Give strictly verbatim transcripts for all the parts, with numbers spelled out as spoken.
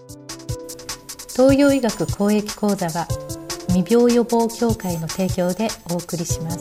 東洋医学公益講座は未病予防協会の提供でお送りします。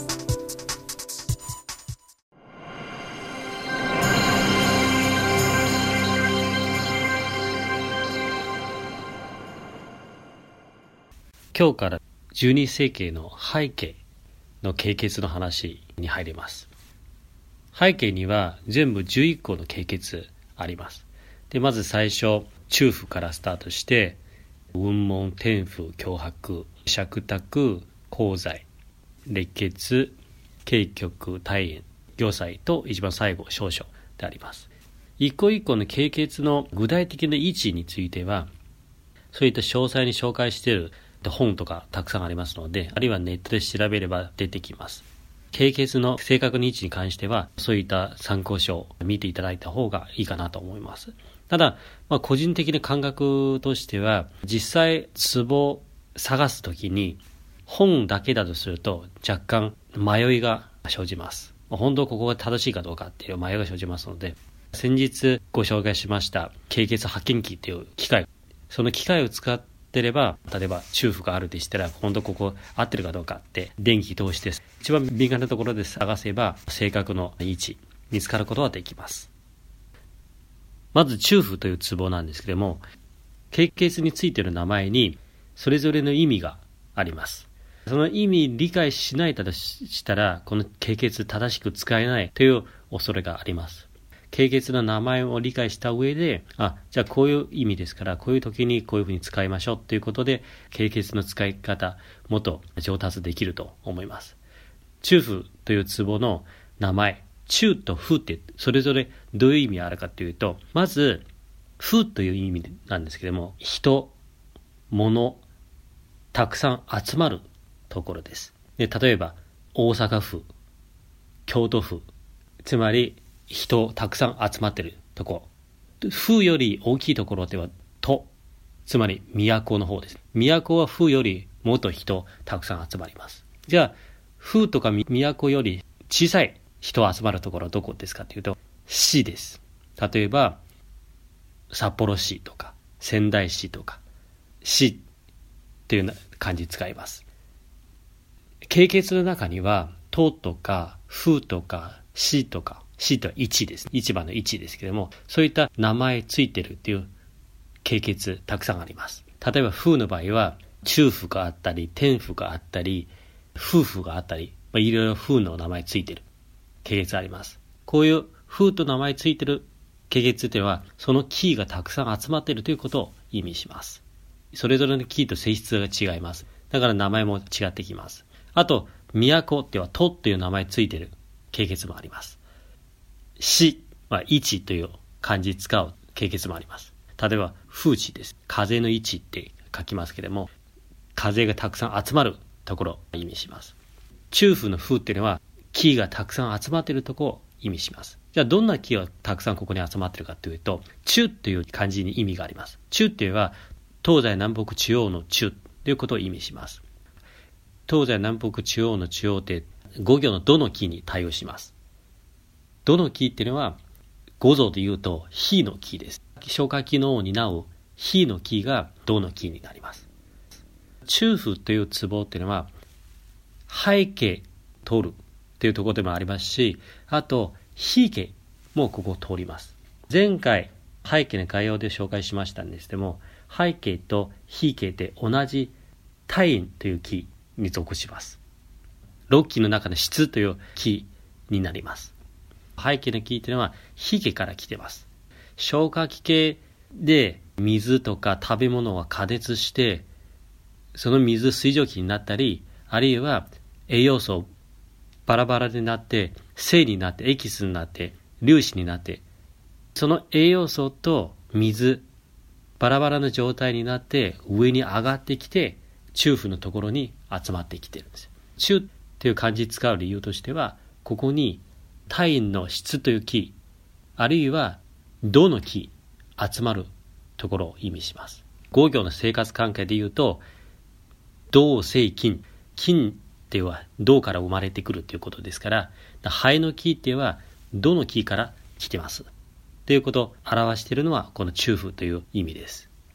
今日からじゅうに世紀の背景の経血の話に入ります。背景には全部じゅういっこの経血あります。で、まず最初、中府からスタートして、雲門、天府、強迫、尺卓、黄剤、列血、経局、体炎、行剤と一番最後、少々であります。一個一個の経血の具体的な位置については、そういった詳細に紹介している本とかたくさんありますので、あるいはネットで調べれば出てきます。経血の正確な位置に関しては、そういった参考書を見ていただいた方がいいかなと思います。ただ、まあ、個人的な感覚としては、実際ツボを探すときに本だけだとすると若干迷いが生じます。本当ここが正しいかどうかっていう迷いが生じますので、先日ご紹介しました経血発見器っていう機械、その機械を使ってれば、例えば中府があるでしたら本当ここ合ってるかどうかって電気通して一番敏感なところで探せば正確な位置見つかることができます。まず中府というツボなんですけれども、経血についている名前にそれぞれの意味があります。その意味理解しないとしたら、この経血正しく使えないという恐れがあります。経血の名前を理解した上で、あ、じゃあこういう意味ですから、こういう時にこういうふうに使いましょうということで、経血の使い方、もっと上達できると思います。中府というツボの名前、中と府ってそれぞれどういう意味があるかというと、まず府という意味なんですけれども、人、物、たくさん集まるところです。で、例えば大阪府、京都府、つまり人たくさん集まってるところ。府より大きいところでは都、つまり都の方です。都は府よりもっと人たくさん集まります。じゃあ府とか都より小さい人集まるところはどこですかというと、市です。例えば札幌市とか仙台市とか市というような漢字使います。経血の中には都とか府とか市とか、市とは市です。市場の市ですけれども、そういった名前ついてるっていう経血たくさんあります。例えば府の場合は中府があったり、天府があったり、府府があったり、まあ、いろいろ府の名前ついてる経血あります。こういう府と名前ついてる経血というのは、そのキーがたくさん集まっているということを意味します。それぞれのキーと性質が違います。だから名前も違ってきます。あと、都っては都っていう名前ついてる経血もあります。市は市という漢字使う経血もあります。例えば風地です。風の位置って書きますけれども、風がたくさん集まるところを意味します。中府の府っていうのは木がたくさん集まっているところを意味します。じゃあどんな木がたくさんここに集まっているかというと、中という漢字に意味があります。中っていうのは東西南北中央の中ということを意味します。東西南北中央の中央って五行のどの木に対応します。どの木っていうのは五臓で言うと火の木です。消化機能を担う火の木がどの木になります。中府というツボっていうのは背景通るというところでもありますし、あと非景もここを通ります。前回背景の概要で紹介しましたんですけども、背景と非景って同じ体炎という木に属します。六気の中の質という気になります。背景の気というのは非気から来ています。消化器系で水とか食べ物は加熱して、その水水蒸気になったり、あるいは栄養素バラバラになって精になってエキスになって粒子になって、その栄養素と水バラバラな状態になって上に上がってきて中府のところに集まってきているんです。中という漢字使う理由としては、ここに体炎の質という気、あるいは動の気集まるところを意味します。五行の生活関係で言うと、動生金、金っていうのは動から生まれてくるということですから、肺の気っていうのは動の気から来てますということを表しているのはこの中府という意味です。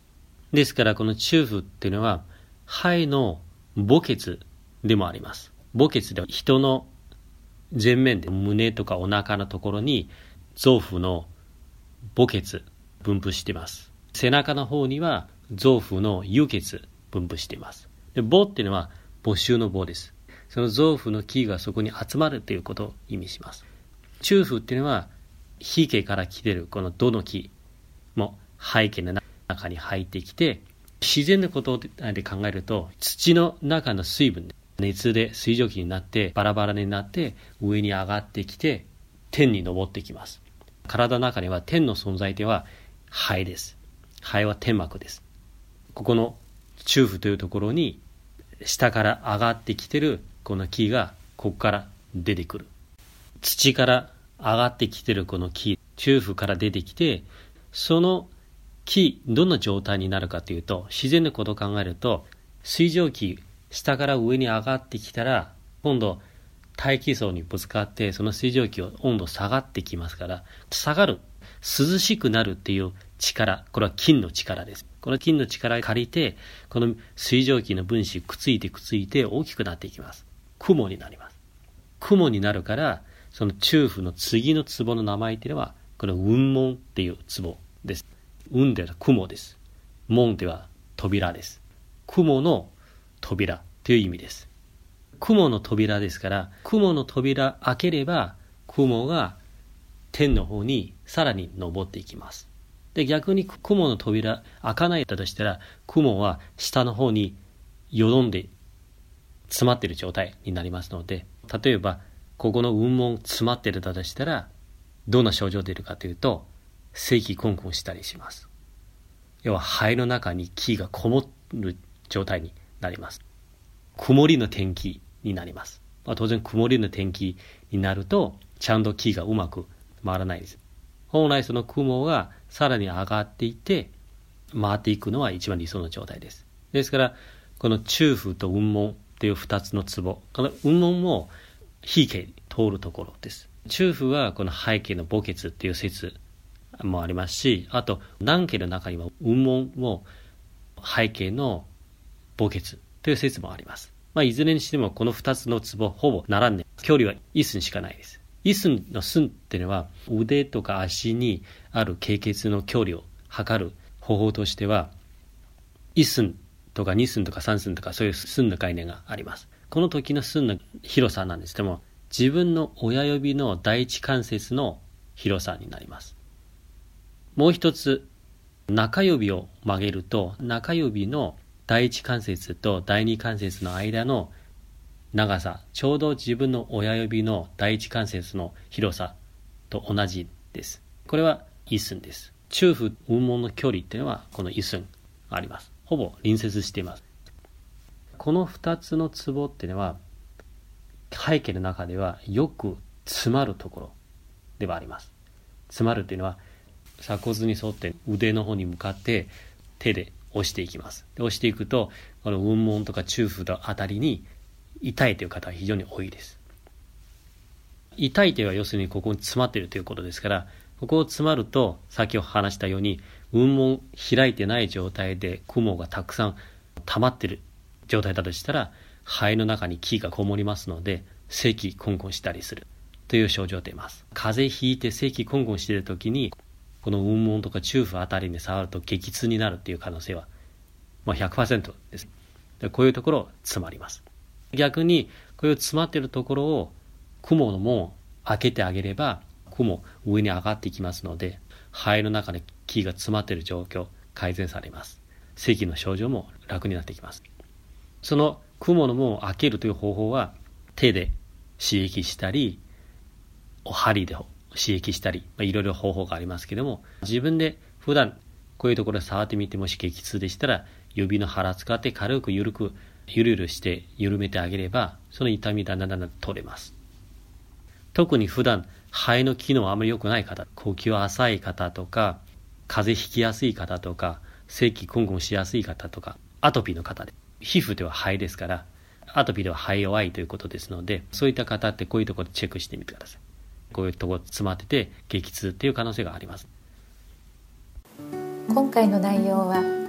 ですからこの中風っていうのは肺の墓穴でもあります。墓穴では人の前面で胸とかお腹のところに臓腑の墓穴分布しています。背中の方には臓腑の幽穴分布しています。で、墓っていうのは墓穴の墓です。その臓腑の気がそこに集まるということを意味します。中風っていうのは脾経から来ているこのどの気も肺経の中に入ってきて、自然なことで考えると土の中の水分で熱で水蒸気になってバラバラになって上に上がってきて天に昇ってきます。体の中には天の存在では肺です。肺は天幕です。ここの中風というところに下から上がってきてるこの気がここから出てくる。土から上がってきてるこの気、中風から出てきて、その気どんな状態になるかというと、自然なことを考えると水蒸気下から上に上がってきたら今度大気層にぶつかってその水蒸気を温度下がってきますから、下がる、涼しくなるっていう力、これは金の力です。この金の力を借りてこの水蒸気の分子くっついてくっついて大きくなっていきます。雲になります。雲になるからその中風の次の壺の名前っていうのはこの雲門っていう壺です。雲では雲です。門では扉です。雲の扉という意味です。雲の扉ですから、雲の扉開ければ雲が天の方にさらに昇っていきます。で、逆に雲の扉開かないとしたら、雲は下の方によどんで詰まっている状態になりますので、例えばここの雲門詰まっているとしたらどんな症状が出るかというと、咳コンコンしたりします。要は肺の中に気がこもる状態になります。曇りの天気になります。まあ、当然曇りの天気になるとちゃんと気がうまく回らないです。本来その雲がさらに上がっていって回っていくのは一番理想の状態です。ですからこの中風と雲門という二つの壺、この雲門も脾経に通るところです。中風はこの肺経の墓穴っていう説もありますし、あと南経の中には雲門も肺経の墓穴という説もあります。まあ、いずれにしてもこの二つの壺ほぼ並んで、距離は一寸しかないです。一寸の寸っていうのは腕とか足にある経血の距離を測る方法としては、一寸とか二寸とか三寸とかそういう寸の概念があります。この時の寸の広さなんですけども、自分の親指の第一関節の広さになります。もう一つ、中指を曲げると中指の第一関節と第二関節の間の長さ、ちょうど自分の親指の第一関節の広さと同じです。これは一寸です。中風雲門の距離っていうのはこの一寸あります。ほぼ隣接しています。この二つの壺っていうのは肺経の中ではよく詰まるところではあります。詰まるというのは鎖骨に沿って腕の方に向かって手で押していきます。で押していくとこの雲門とか中風のあたりに痛いという方は非常に多いです。痛いというのは要するにここに詰まっているということですから、ここを詰まると先ほど話したように雲門開いてない状態で雲がたくさん溜まっている状態だとしたら、肺の中に気がこもりますので咳コンコンしたりするという症状が出ます。風邪ひいて咳コンコンしているときにこの雲門とか中風あたりに触ると激痛になるという可能性はもう ひゃくパーセント です。でこういうところ詰まります。逆にこういう詰まっているところを雲の門を開けてあげれば雲上に上がっていきますので、肺の中で気が詰まっている状況改善されます。咳の症状も楽になってきます。その雲の門を開けるという方法は手で刺激したり針で刺激したり、まあ、いろいろ方法がありますけども、自分で普段こういうところで触ってみてもし激痛でしたら指の腹使って軽くゆるくゆるゆるして緩めてあげればその痛みだんだんだんだん取れます。特に普段肺の機能あまり良くない方、呼吸浅い方とか風邪ひきやすい方とか咳コンコンしやすい方とかアトピーの方で、皮膚では肺ですからアトピーでは肺弱いということですので、そういった方ってこういうところでチェックしてみてください。こういうところ詰まってて激痛っていう可能性があります。 今回の内容は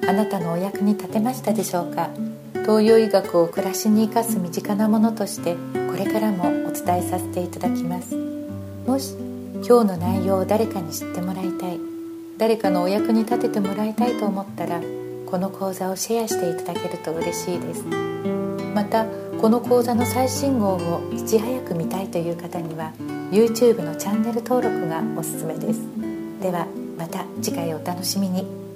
あなたのお役に立てましたでしょうか。東洋医学を暮らしに生かす身近なものとしてこれからもお伝えさせていただきます。もし今日の内容を誰かに知ってもらいたい、誰かのお役に立ててもらいたいと思ったら、この講座をシェアしていただけると嬉しいです。またこの講座の最新号をいち早く見たいという方には YouTube のチャンネル登録がおすすめです。ではまた次回お楽しみに。